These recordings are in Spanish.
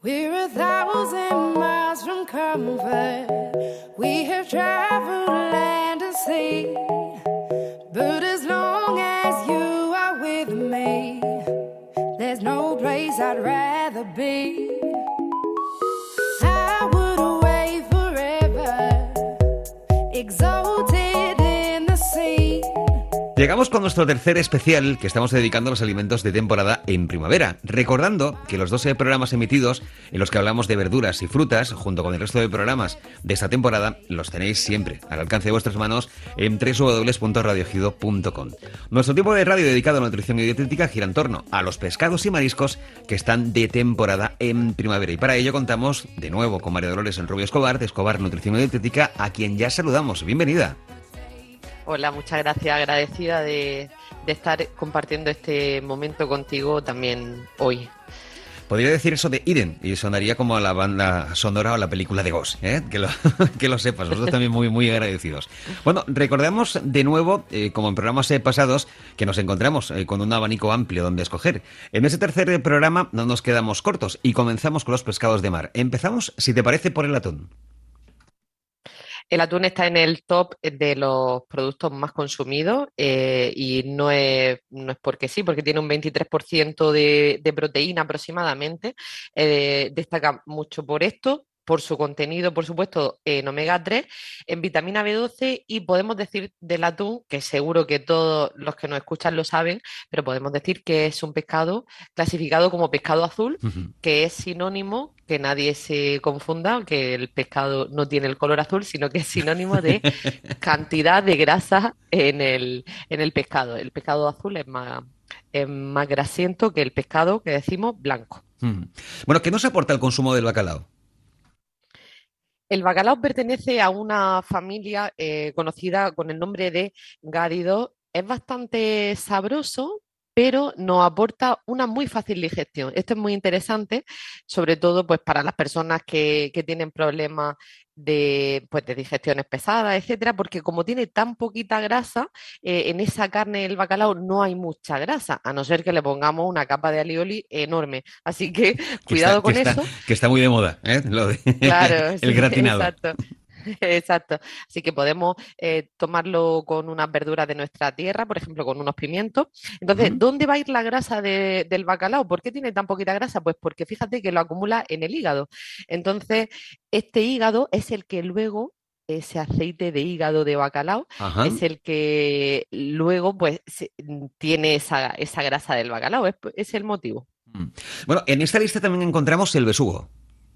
We're 1,000 miles from comfort. We have traveled land and sea. But as long as you are with me, there's no place I'd rather be. I would away forever, exalted in the sea. Llegamos con nuestro tercer especial que estamos dedicando a los alimentos de temporada en primavera, recordando que los 12 programas emitidos en los que hablamos de verduras y frutas, junto con el resto de programas de esta temporada, los tenéis siempre al alcance de vuestras manos en www.radioejido.com. Nuestro tiempo de radio dedicado a la nutrición y dietética gira en torno a los pescados y mariscos que están de temporada en primavera. Y para ello contamos de nuevo con María Dolores Enrubio Escobar, de Escobar Nutrición y Dietética, a quien ya saludamos. Bienvenida. Hola, muchas gracias, agradecida de estar compartiendo este momento contigo también hoy. Podría decir eso de Eden y sonaría como a la banda sonora o la película de Ghost, ¿eh? Que lo sepas, nosotros también muy agradecidos. Bueno, recordemos de nuevo, como en programas pasados, que nos encontramos con un abanico amplio donde escoger. En ese tercer programa no nos quedamos cortos y comenzamos con los pescados de mar. Empezamos, si te parece, por el atún. El atún está en el top de los productos más consumidos y no es porque sí, porque tiene un 23% de proteína aproximadamente. Destaca mucho por esto, por su contenido, por supuesto, en omega 3, en vitamina B12 y podemos decir del atún, que seguro que todos los que nos escuchan lo saben, pero podemos decir que es un pescado clasificado como pescado azul, que es sinónimo, que nadie se confunda, que el pescado no tiene el color azul, sino que es sinónimo de cantidad de grasa en el pescado. El pescado azul es más grasiento que el pescado que decimos blanco. Bueno, ¿qué nos aporta el consumo del bacalao? El bacalao pertenece a una familia conocida con el nombre de gáridos. Es bastante sabroso, pero nos aporta una muy fácil digestión. Esto es muy interesante, sobre todo pues, para las personas que tienen problemas de digestiones pesadas, etcétera, porque como tiene tan poquita grasa, en esa carne del bacalao no hay mucha grasa, a no ser que le pongamos una capa de alioli enorme. Así que cuidado con eso. Que está muy de moda, ¿eh? Lo de Claro, el gratinado. Exacto. Exacto. Así que podemos tomarlo con unas verduras de nuestra tierra, por ejemplo, con unos pimientos. Entonces, ¿dónde va a ir la grasa del bacalao? ¿Por qué tiene tan poquita grasa? Pues porque fíjate que lo acumula en el hígado. Entonces, este hígado es el que luego, ese aceite de hígado de bacalao, es el que luego pues tiene esa grasa del bacalao. Es el motivo. Bueno, en esta lista también encontramos el besugo.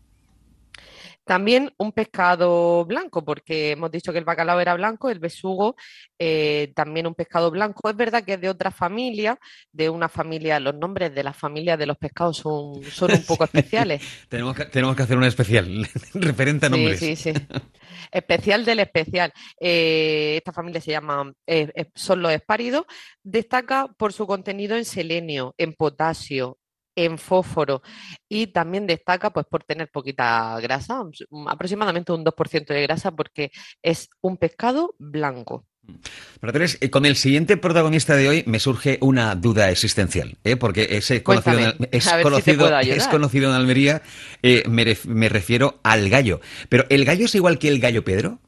También un pescado blanco, porque hemos dicho que el bacalao era blanco, el besugo también un pescado blanco. Es verdad que es de otra familia, de una familia, los nombres de las familias de los pescados son un poco especiales. Tenemos que hacer un especial referente a nombres. Sí. Especial del especial. Esta familia se llama, son los espáridos. Destaca por su contenido en selenio, en potasio, en fósforo y también destaca pues por tener poquita grasa, aproximadamente un 2% de grasa porque es un pescado blanco. Pero Teres, con el siguiente protagonista de hoy me surge una duda existencial, porque es conocido en Almería, me refiero al gallo. Pero ¿el gallo es igual que el gallo Pedro?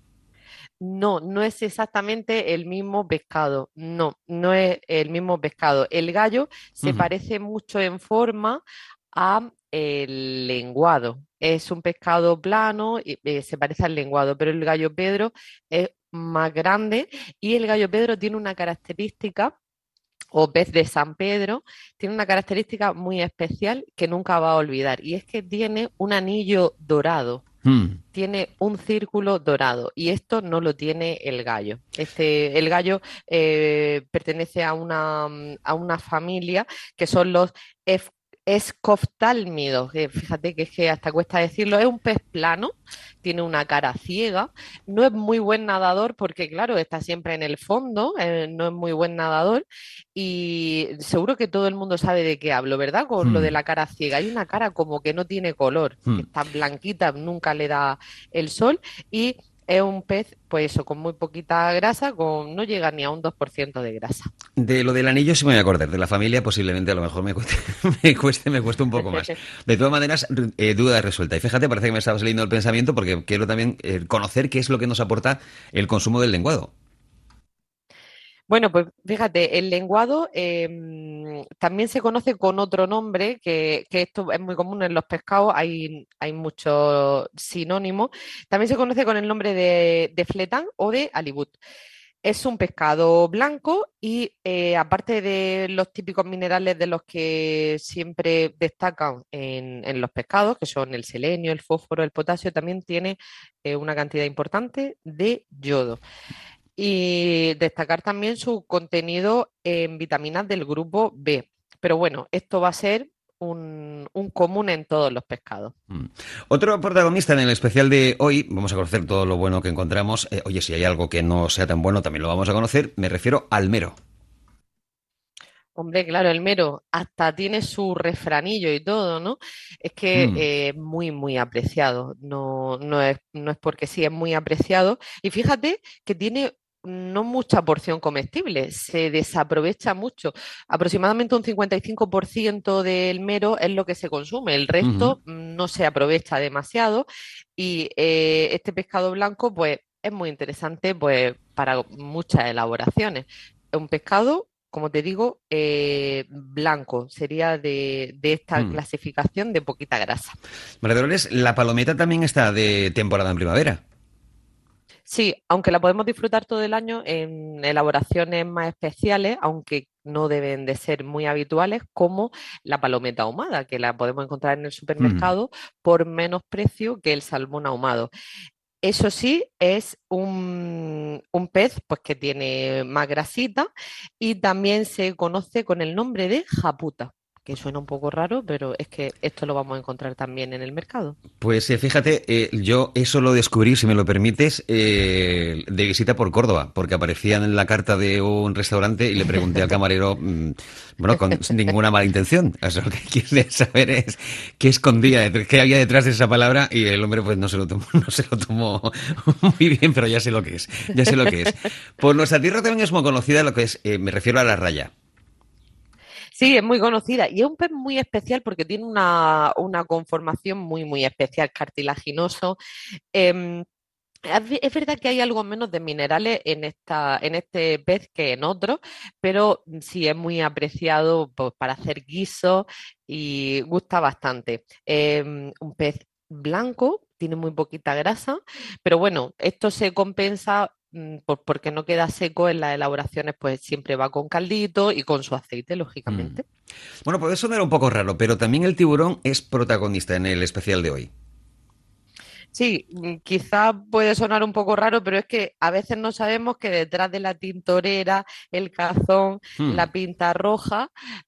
No es exactamente el mismo pescado. No es el mismo pescado. El gallo se parece mucho en forma a el lenguado. Es un pescado plano y se parece al lenguado, pero el gallo Pedro es más grande y el gallo Pedro tiene una característica, o pez de San Pedro, tiene una característica muy especial que nunca va a olvidar y es que tiene un anillo dorado. Tiene un círculo dorado y esto no lo tiene el gallo. El gallo pertenece a una familia que son los escoftálmidos, que fíjate que es que hasta cuesta decirlo, es un pez plano, tiene una cara ciega, no es muy buen nadador porque claro, está siempre en el fondo, no es muy buen nadador y seguro que todo el mundo sabe de qué hablo, ¿verdad? Con lo de la cara ciega, hay una cara como que no tiene color, que está blanquita, nunca le da el sol y Es un pez, pues eso, con muy poquita grasa, no llega ni a un 2% de grasa. De lo del anillo sí me voy a acordar, de la familia posiblemente a lo mejor me cueste, me cueste un poco más. De todas maneras, duda resuelta. Y fíjate, parece que me estabas leyendo el pensamiento porque quiero también conocer qué es lo que nos aporta el consumo del lenguado. Bueno, pues fíjate, el lenguado también se conoce con otro nombre, que esto es muy común en los pescados, hay muchos sinónimos. También se conoce con el nombre de fletán o de alibut. Es un pescado blanco y aparte de los típicos minerales de los que siempre destacan en los pescados, que son el selenio, el fósforo, el potasio, también tiene una cantidad importante de yodo. Y destacar también su contenido en vitaminas del grupo B. Pero bueno, esto va a ser un común en todos los pescados. Otro protagonista en el especial de hoy, vamos a conocer todo lo bueno que encontramos. Oye, si hay algo que no sea tan bueno, también lo vamos a conocer. Me refiero al mero. Hombre, claro, el mero hasta tiene su refranillo y todo, ¿no? Es que Mm, es muy, muy apreciado. No es porque sí, es muy apreciado. Y fíjate que tiene no mucha porción comestible, se desaprovecha mucho. Aproximadamente un 55% del mero es lo que se consume, el ujú. resto no se aprovecha demasiado. Y este pescado blanco, pues, es muy interesante, pues, para muchas elaboraciones. Es un pescado, como te digo, blanco, sería de esta Mm. clasificación de poquita grasa. María Dolores, la palometa también está de temporada en primavera. Sí, aunque la podemos disfrutar todo el año en elaboraciones más especiales, aunque no deben de ser muy habituales, como la palometa ahumada, que la podemos encontrar en el Mm. supermercado por menos precio que el salmón ahumado. Eso sí, es un pez pues, que tiene más grasita y también se conoce con el nombre de japuta, que suena un poco raro, pero es que esto lo vamos a encontrar también en el mercado. Pues fíjate, yo eso lo descubrí, si me lo permites, de visita por Córdoba, porque aparecía en la carta de un restaurante y le pregunté al camarero, bueno, con ninguna mala intención, o sea, lo que quiere saber es qué escondía, qué había detrás de esa palabra y el hombre pues no se lo tomó, no se lo tomó muy bien, pero ya sé lo que es, ya sé lo que es. Por nuestra tierra también es muy conocida lo que es, me refiero a la raya. Sí, es muy conocida y es un pez muy especial porque tiene una conformación muy, muy especial, cartilaginoso. Em, es verdad que hay algo menos de minerales en este pez que en otros, pero sí es muy apreciado pues, para hacer guisos y gusta bastante. Un pez blanco, tiene muy poquita grasa, pero bueno, esto se compensa porque no queda seco en las elaboraciones, pues siempre va con caldito y con su aceite, Mm. lógicamente. Bueno, puede sonar un poco raro, pero también el tiburón es protagonista en el especial de hoy. Sí, quizá puede sonar un poco raro, pero es que a veces no sabemos que detrás de la tintorera, el cazón, Mm. la pinta roja,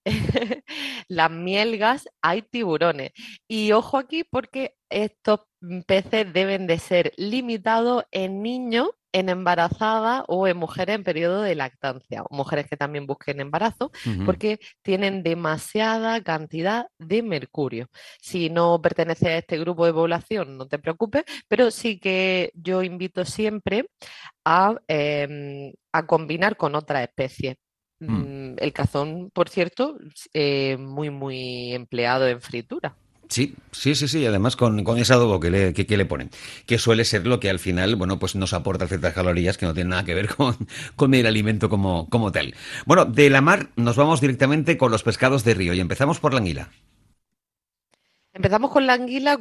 las mielgas, hay tiburones. Y ojo aquí porque estos peces deben de ser limitados en niños, en embarazadas o en mujeres en periodo de lactancia, o mujeres que también busquen embarazo, Ujú. porque tienen demasiada cantidad de mercurio. Si no perteneces a este grupo de población, no te preocupes, pero sí que yo invito siempre a combinar con otras especies. Mm. El cazón, por cierto, muy, muy empleado en fritura. Sí, sí, sí, sí, además con ese adobo que le ponen, que suele ser lo que al final, bueno, pues nos aporta ciertas calorías que no tienen nada que ver con el alimento como tal. Bueno, de la mar nos vamos directamente con los pescados de río y empezamos por la anguila. Empezamos con la anguila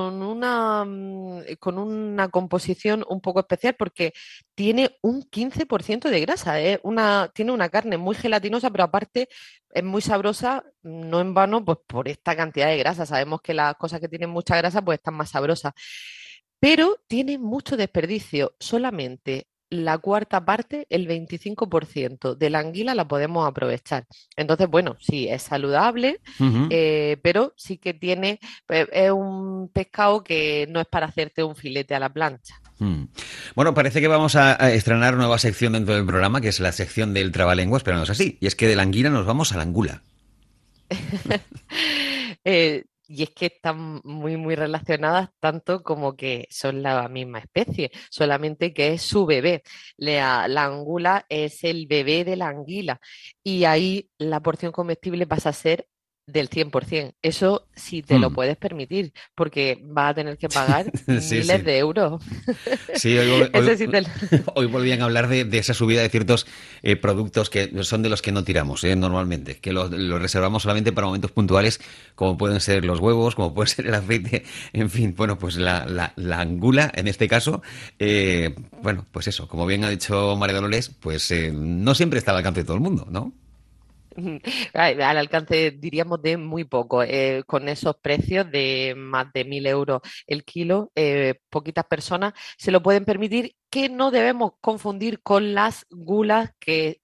con una composición un poco especial porque tiene un 15% de grasa. Tiene una carne muy gelatinosa, pero aparte es muy sabrosa, no en vano, pues por esta cantidad de grasa. Sabemos que las cosas que tienen mucha grasa pues están más sabrosas, pero tiene mucho desperdicio. Solamente la cuarta parte, el 25% de la anguila la podemos aprovechar. Entonces, bueno, sí, es saludable, Ujú. pero sí que tiene, es un pescado que no es para hacerte un filete a la plancha. Mm. Bueno, parece que vamos a estrenar nueva sección dentro del programa, que es la sección del trabalenguas, pero no es así. Y es que de la anguila nos vamos a la angula. Y es que están muy, muy relacionadas, tanto como que son la misma especie, solamente que es su bebé. La angula es el bebé de la anguila y ahí la porción comestible pasa a ser del 100%. Eso sí te lo Hmm. puedes permitir, porque vas a tener que pagar Sí, miles sí. de euros. Sí, Eso sí te lo... hoy volvían a hablar de esa subida de ciertos productos que son de los que no tiramos normalmente, que lo reservamos solamente para momentos puntuales, como pueden ser los huevos, como puede ser el aceite, en fin, bueno, pues la angula, en este caso, bueno, pues eso, como bien ha dicho María Dolores, pues no siempre está al alcance de todo el mundo, ¿no? Al alcance, diríamos, de muy poco. Con esos precios de más de 1.000 euros el kilo, poquitas personas se lo pueden permitir, que no debemos confundir con las gulas,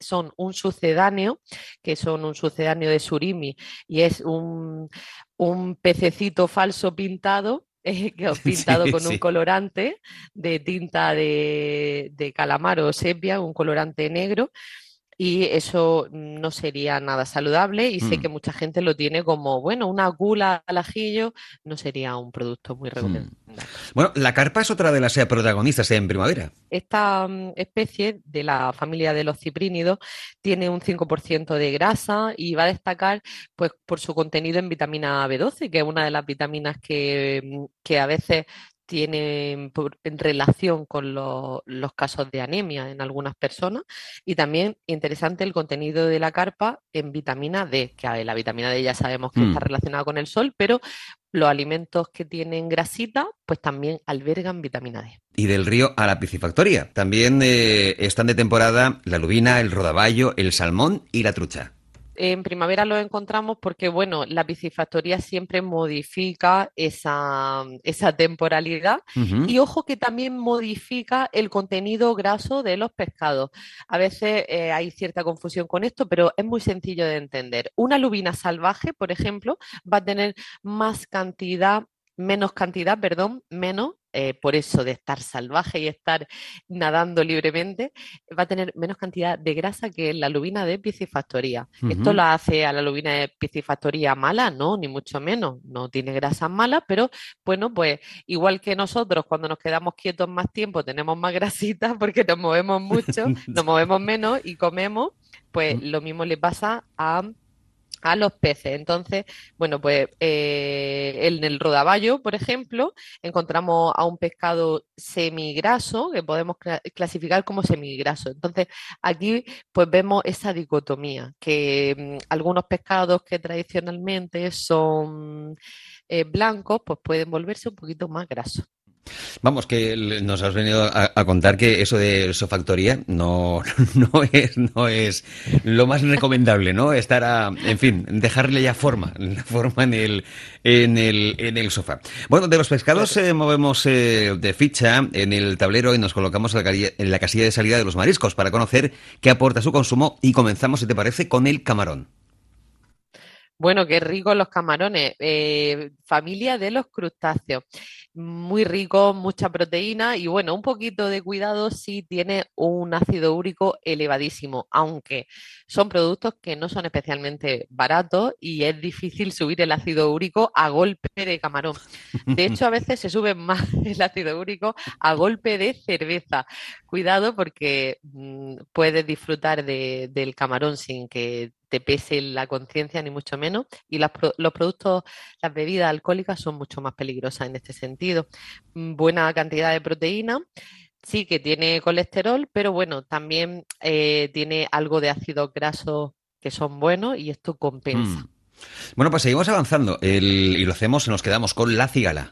que son un sucedáneo de surimi, y es un pececito falso pintado. Pintado Sí, con un sí. colorante de tinta de calamar o sepia, un colorante negro, y eso no sería nada saludable y sé Hmm, que mucha gente lo tiene como, bueno, una gula al ajillo no sería un producto muy hmm. recomendable. Bueno, la carpa es otra de las protagonistas en primavera. Esta especie de la familia de los ciprínidos tiene un 5% de grasa y va a destacar pues, por su contenido en vitamina B12, que es una de las vitaminas que a veces tienen en relación con los casos de anemia en algunas personas. Y también interesante el contenido de la carpa en vitamina D, que la vitamina D ya sabemos que está Hmm. relacionada con el sol, pero los alimentos que tienen grasita pues también albergan vitamina D. Y del río a la piscifactoría. También están de temporada la lubina, el rodaballo, el salmón y la trucha. En primavera lo encontramos porque, bueno, la piscifactoría siempre modifica esa temporalidad Ujú. y ojo que también modifica el contenido graso de los pescados. A veces hay cierta confusión con esto, pero es muy sencillo de entender. Una lubina salvaje, por ejemplo, va a tener menos cantidad, perdón, menos, por eso de estar salvaje y estar nadando libremente, va a tener menos cantidad de grasa que la lubina de piscifactoría. ¿Esto Ujú. la hace a la lubina de piscifactoría mala? No, ni mucho menos. No tiene grasas malas, pero bueno, pues igual que nosotros cuando nos quedamos quietos más tiempo tenemos más grasita porque nos movemos mucho, nos movemos menos y comemos, pues lo mismo le pasa a los peces. Entonces, bueno, pues en el rodaballo, por ejemplo, encontramos a un pescado semigraso que podemos clasificar como semigraso. Entonces, aquí pues vemos esa dicotomía, que algunos pescados que tradicionalmente son blancos, pues pueden volverse un poquito más grasos. Vamos, que nos has venido a contar que eso de sofactoría no, no es lo más recomendable, ¿no? Estar en fin, dejarle ya forma en el sofá. Bueno, de los pescados Claro. movemos de ficha en el tablero y nos colocamos en la casilla de salida de los mariscos para conocer qué aporta su consumo y comenzamos, si te parece, con el camarón. Bueno, qué ricos los camarones. Familia de los crustáceos. Muy rico, mucha proteína y bueno, un poquito de cuidado si tiene un ácido úrico elevadísimo, aunque son productos que no son especialmente baratos y es difícil subir el ácido úrico a golpe de camarón. De hecho, a veces se sube más el ácido úrico a golpe de cerveza. Cuidado porque puedes disfrutar del camarón sin que te pese la conciencia, ni mucho menos. Y los productos, las bebidas alcohólicas son mucho más peligrosas en este sentido. Buena cantidad de proteína, sí que tiene colesterol, pero bueno, también tiene algo de ácidos grasos que son buenos y esto Hmm. compensa. Bueno, pues seguimos avanzando y lo hacemos, nos quedamos con la cigala.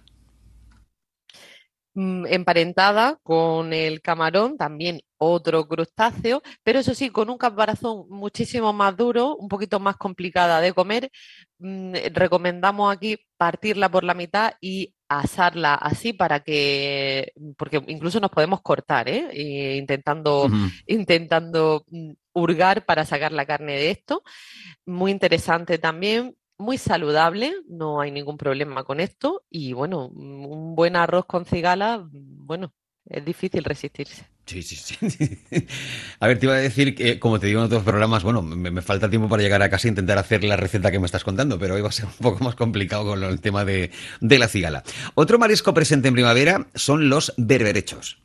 Emparentada con el camarón, también otro crustáceo, pero eso sí, con un caparazón muchísimo más duro, un poquito más complicada de comer. Recomendamos aquí partirla por la mitad y asarla así porque incluso nos podemos cortar, ¿eh? Ujú. Intentando hurgar para sacar la carne de esto. Muy interesante también, muy saludable, no hay ningún problema con esto. Y bueno, un buen arroz con cigala, bueno, Es difícil resistirse. Sí, sí, sí. A ver, te iba a decir que, como te digo en otros programas, bueno, me falta tiempo para llegar a casa e intentar hacer la receta que me estás contando, pero hoy va a ser un poco más complicado con el tema de la cigala. Otro marisco presente en primavera son los berberechos.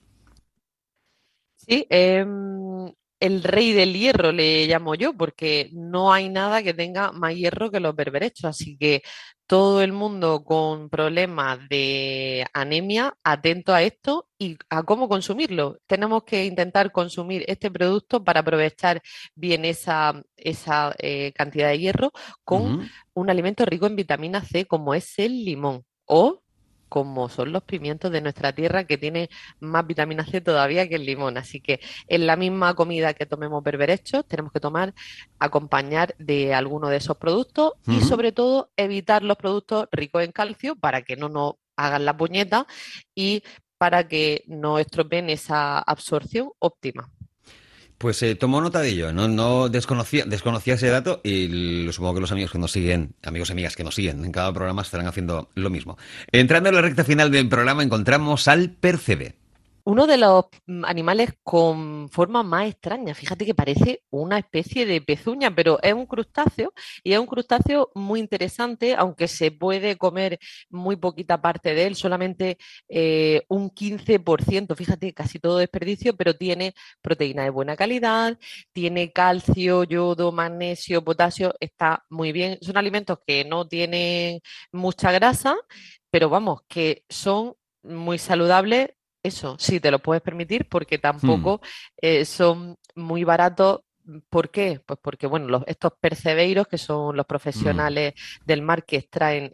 Sí, el rey del hierro le llamo yo, porque no hay nada que tenga más hierro que los berberechos. Así que todo el mundo con problemas de anemia, atento a esto y a cómo consumirlo. Tenemos que intentar consumir este producto para aprovechar bien esa cantidad de hierro con Ujú. un alimento rico en vitamina C, como es el limón. O como son los pimientos de nuestra tierra, que tienen más vitamina C todavía que el limón. Así que en la misma comida que tomemos berberechos, tenemos que acompañar de alguno de esos productos y Ujú. sobre todo evitar los productos ricos en calcio para que no nos hagan la puñeta y para que no estropeen esa absorción óptima. Pues tomo nota de ello, no desconocía ese dato y supongo que los amigos que nos siguen, amigos y amigas que nos siguen en cada programa estarán haciendo lo mismo. Entrando en la recta final del programa encontramos al percebe. Uno de los animales con forma más extraña, fíjate que parece una especie de pezuña, pero es un crustáceo y es un crustáceo muy interesante, aunque se puede comer muy poquita parte de él, solamente un 15%, fíjate, casi todo desperdicio, pero tiene proteína de buena calidad, tiene calcio, yodo, magnesio, potasio, está muy bien. Son alimentos que no tienen mucha grasa, pero vamos, que son muy saludables, eso, sí, te lo puedes permitir porque Hmm. tampoco son muy baratos. ¿Por qué? Pues porque, bueno, estos percebeiros, que son los Mm. profesionales del mar que extraen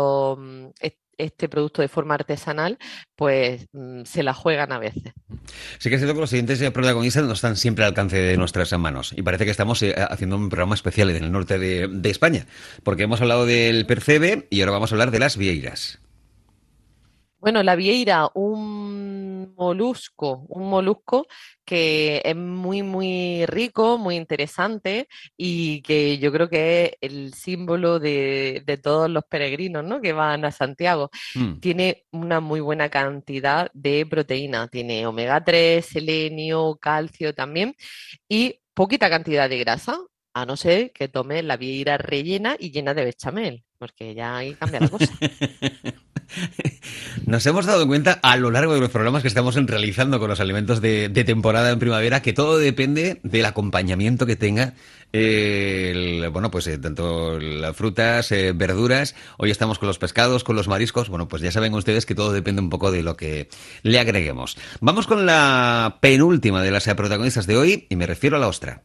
este producto de forma artesanal, pues se la juegan a veces. Sí que es cierto que los siguientes protagonistas no están siempre al alcance de nuestras manos y parece que estamos haciendo un programa especial en el norte de España, porque hemos hablado del percebe y ahora vamos a hablar de las vieiras. Bueno, la vieira, un molusco que es muy, muy rico, muy interesante y que yo creo que es el símbolo de todos los peregrinos, ¿no?, que van a Santiago. Mm. Tiene una muy buena cantidad de proteína, tiene omega 3, selenio, calcio también y poquita cantidad de grasa, a no ser que tome la vieira rellena y llena de bechamel, porque ya ahí cambia la cosa. Nos hemos dado cuenta a lo largo de los programas que estamos realizando con los alimentos de temporada en primavera que todo depende del acompañamiento que tenga bueno, pues tanto las frutas, verduras. Hoy estamos con los pescados, con los mariscos. Bueno, pues ya saben ustedes que todo depende un poco de lo que le agreguemos. Vamos con la penúltima de las protagonistas de hoy y me refiero a la ostra.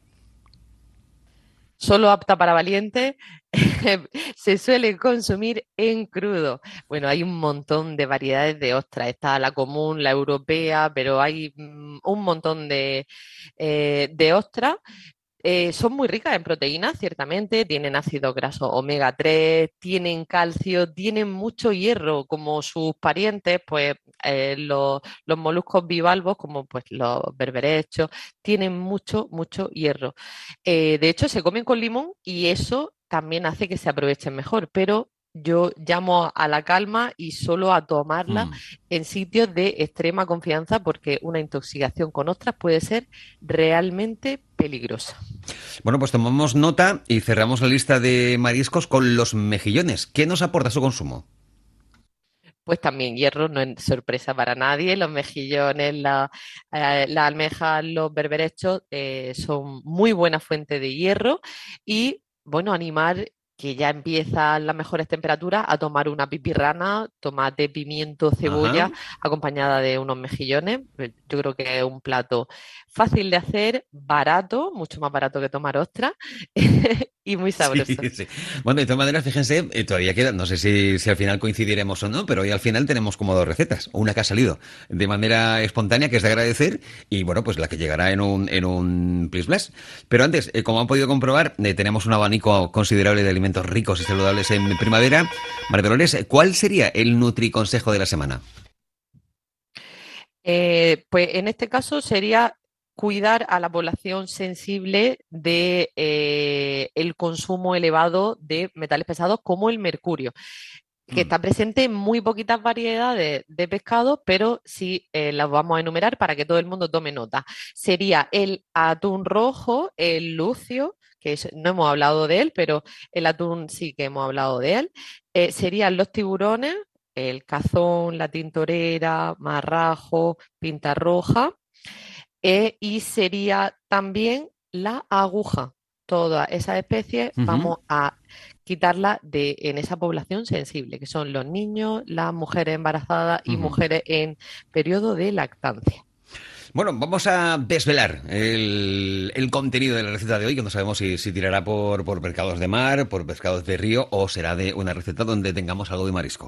Solo apta para valientes, se suele consumir en crudo. Bueno, hay un montón de variedades de ostras. Está la común, la europea, pero hay un montón de ostras. Son muy ricas en proteínas, ciertamente, tienen ácidos grasos omega 3, tienen calcio, tienen mucho hierro, como sus parientes, pues los moluscos bivalvos, como pues los berberechos, tienen mucho, mucho hierro. De hecho, se comen con limón y eso también hace que se aprovechen mejor, pero yo llamo a la calma y solo a tomarla Hmm. en sitios de extrema confianza porque una intoxicación con ostras puede ser realmente peligrosa. Bueno, pues tomamos nota y cerramos la lista de mariscos con los mejillones. ¿Qué nos aporta su consumo? Pues también hierro, no es sorpresa para nadie. Los mejillones, la almeja, los berberechos son muy buena fuente de hierro y, bueno, animar que ya empiezan las mejores temperaturas a tomar una pipirrana, tomate, pimiento, Ajá. cebolla, acompañada de unos mejillones. Yo creo que es un plato fácil de hacer, barato, mucho más barato que tomar ostras y muy Sí, sabroso. sí. Bueno, de todas maneras, fíjense, todavía queda, no sé si al final coincidiremos o no, pero hoy al final tenemos como dos recetas. Una que ha salido de manera espontánea, que es de agradecer, y bueno, pues la que llegará en un Please Bless. Pero antes, como han podido comprobar, tenemos un abanico considerable de alimentos ricos y saludables en primavera. María Dolores, ¿cuál sería el nutriconsejo de la semana? Pues en este caso sería cuidar a la población sensible de el consumo elevado de metales pesados como el mercurio. que está presente en muy poquitas variedades de pescado, pero sí las vamos a enumerar para que todo el mundo tome nota. Sería el atún rojo, el lucio, que no hemos hablado de él, pero el atún sí que hemos hablado de él. Serían los tiburones, el cazón, la tintorera, marrajo, pinta roja, y sería también la aguja. Todas esas especies vamos a quitarlas en esa población sensible, que son los niños, las mujeres embarazadas y mujeres en periodo de lactancia. Bueno, vamos a desvelar el contenido de la receta de hoy, que no sabemos si tirará por pescados de mar, por pescados de río, o será de una receta donde tengamos algo de marisco.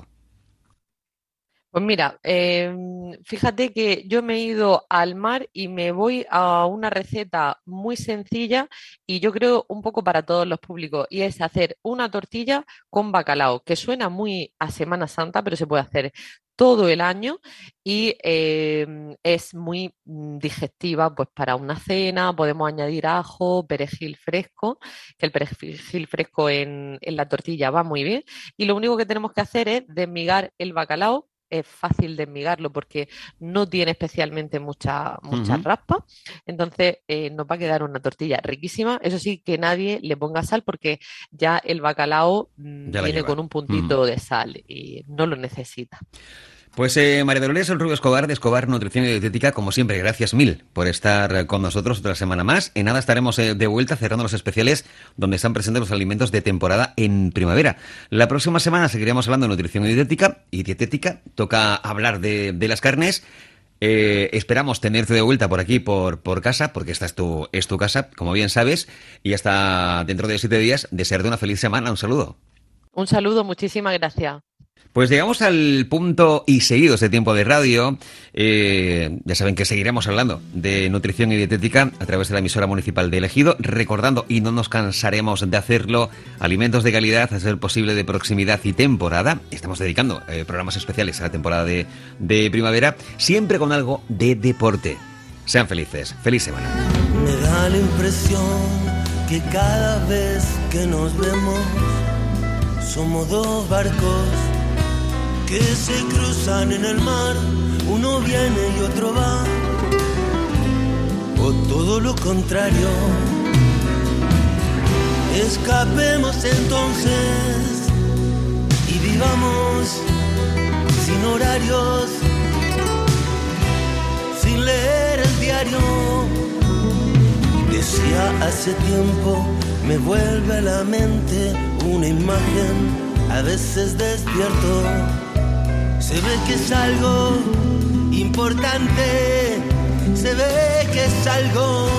Pues mira, fíjate que yo me he ido al mar y me voy a una receta muy sencilla y yo creo un poco para todos los públicos, y es hacer una tortilla con bacalao, que suena muy a Semana Santa, pero se puede hacer todo el año y es muy digestiva, pues para una cena. Podemos añadir ajo, perejil fresco, que el perejil fresco en la tortilla va muy bien, y lo único que tenemos que hacer es desmigar el bacalao. Es fácil desmigarlo porque no tiene especialmente mucha raspa, entonces nos va a quedar una tortilla riquísima. Eso sí, que nadie le ponga sal porque ya el bacalao viene con un puntito de sal y no lo necesita. Pues María Dolores Rubio Escobar, de Escobar Nutrición y Dietética, como siempre, gracias mil por estar con nosotros otra semana más. En nada estaremos de vuelta cerrando los especiales donde están presentes los alimentos de temporada en primavera. La próxima semana seguiremos hablando de nutrición y dietética. Toca hablar de las carnes. Esperamos tenerte de vuelta por aquí, por casa, porque esta es tu casa, como bien sabes. Y hasta dentro de 7 días, desearte una feliz semana. Un saludo. Un saludo, muchísimas gracias. Pues llegamos al punto y seguidos de tiempo de radio. Ya saben que seguiremos hablando de nutrición y dietética a través de la emisora municipal de Ejido, recordando, y no nos cansaremos de hacerlo, alimentos de calidad, a ser posible, de proximidad y temporada. Estamos dedicando programas especiales a la temporada de primavera, siempre con algo de deporte. Sean felices. Feliz semana. Me da la impresión que cada vez que nos vemos somos dos barcos que se cruzan en el mar, uno viene y otro va, o todo lo contrario. Escapemos entonces y vivamos sin horarios, sin leer el diario. Decía hace tiempo, me vuelve a la mente una imagen, a veces despierto. Se ve que es algo importante, se ve que es algo.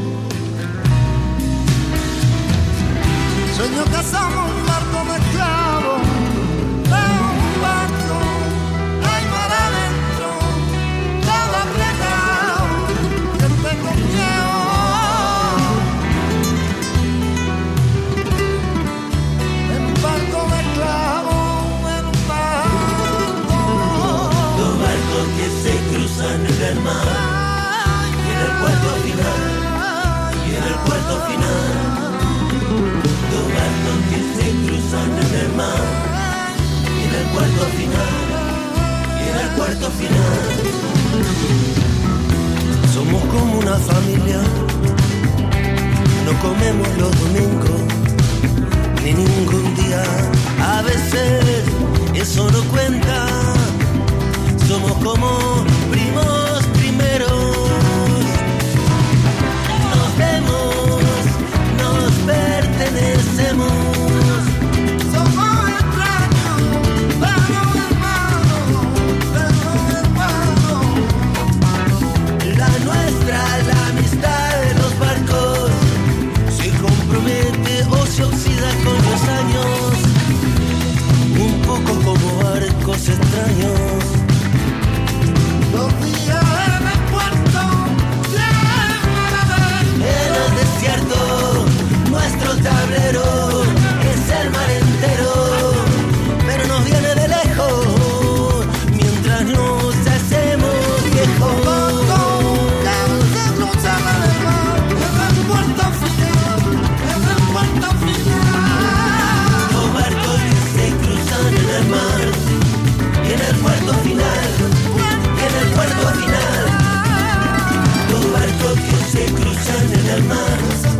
Sueño que somos un barco mezclado, un barco, hay mar adentro, todo apretado, que tengo miedo. En un barco mezclado. Se cruzan en el mar y en el puerto final, y en el puerto final. Dos barcos que se cruzan en el mar y en el puerto final, y en el puerto final. Somos como una familia, no comemos los domingos ni ningún día. A veces eso no cuenta. Somos como primos primeros. Nos vemos, nos pertenecemos. Somos extraños, pero hermanos. La nuestra, la amistad de los barcos, se compromete o se oxida con los años. Un poco como barcos extraños. Los días en el puerto, en el desierto, nuestro tablero es el mar entero, pero nos viene de lejos, mientras nos hacemos viejos. Se cruzan en el mar, en el puerto final, en el puerto final. Los barcos que se cruzan en el mar. puerto final, en el puerto final, los barcos que se cruzan en el mar.